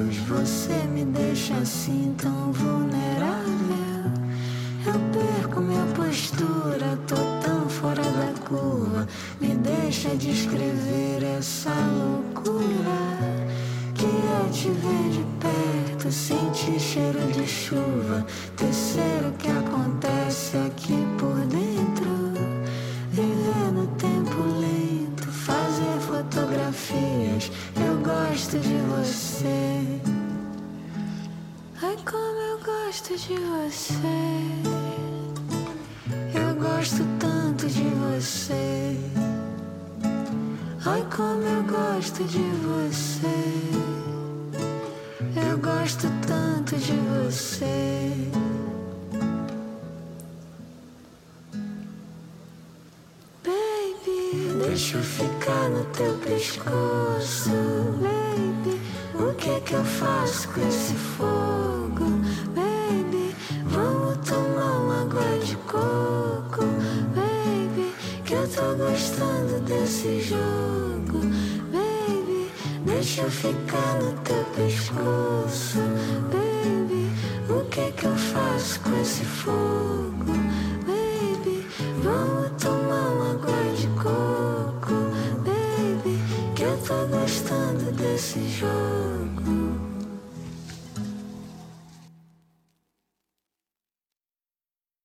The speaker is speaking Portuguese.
Deus, você me deixa assim tão vulnerável. Eu perco minha postura, tô tão fora da curva. Me deixa descrever essa loucura que é te ver de perto, sentir cheiro de chuva, tecer o que acontece aqui por dentro, viver no tempo lento, fazer fotografias. Eu gosto de você. Ai, como eu gosto de você. Eu gosto tanto de você. Ai, como eu gosto de você. Eu gosto tanto de você. Baby, deixa eu ficar no teu pescoço. Baby, o que eu faço com esse fogo? Baby, vamos tomar uma água de coco. Baby, que eu tô gostando desse jogo. Baby, deixa eu ficar no teu pescoço. Baby, o que eu faço com esse fogo? Baby, vamos tomar uma água de coco. Baby, que eu tô gostando desse jogo.